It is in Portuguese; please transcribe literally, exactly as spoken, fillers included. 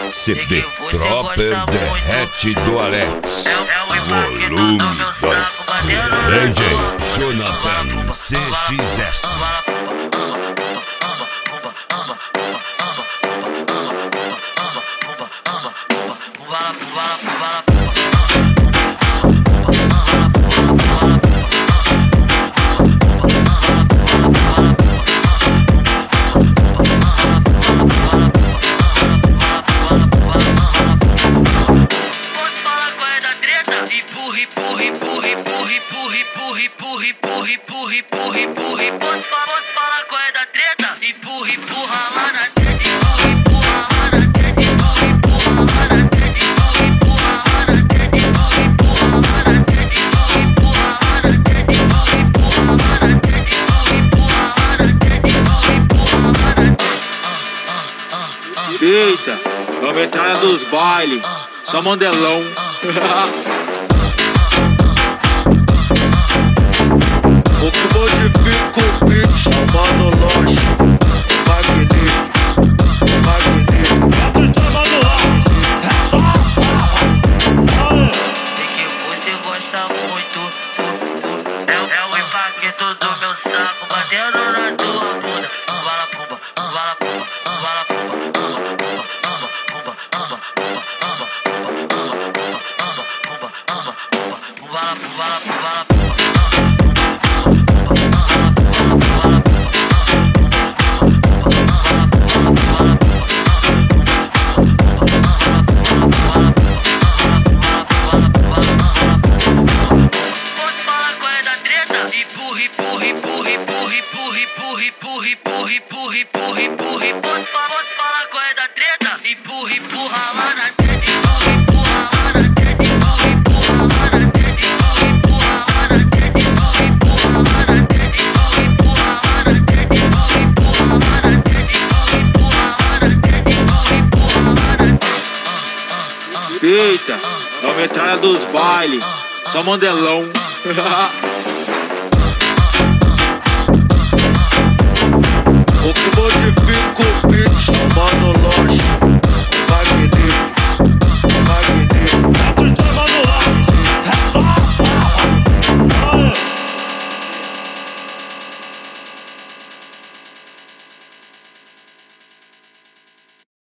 C B Tropper derrete do Alex. Volume dois. D J Jonathan C X S. Empurra, empurra, empurra, empurra, empurra, empurra, empurra, empurra, empurra, empurra, empurra. Posso falar qual é da treta? Empurra, empurra lá na treta. Empurra, empurra lá na treta. Empurra, empurra lá na treta. Empurra, empurra lá na treta. Empurra, empurra lá na treta. Empurra, empurra lá na treta. Empurra, empurra lá na treta. Empurra, empurra lá na treta. Empurra, empurra lá na treta. Eita, é a metralha dos bailes, só mandelão. O que modifica o beat é o Mano Loche, o magnífico, o magnífico. Sei que você gosta muito. É, é o impacto do meu saco batendo na tua bunda. Umbala pumba, umbala pumba, umbala pumba, umbala pumba, umbala pumba, umbala pumba, umbala pumba. Empurra, empurra, empurra, empurra, empurra, empurra, empurra, empurra, empurra, empurra, empurra. Posso falar qual é da treta? Empurra, empurra lá na treta. Empurra, empurra lá na treta. Empurra, empurra lá na treta. Empurra, empurra lá na treta. Empurra, empurra lá na treta. Empurra, empurra lá na treta. Empurra, empurra lá na treta. Empurra, empurra lá na treta. Empurra, empurra lá na treta. Eita, é a metralha dos bailes, só mandelão.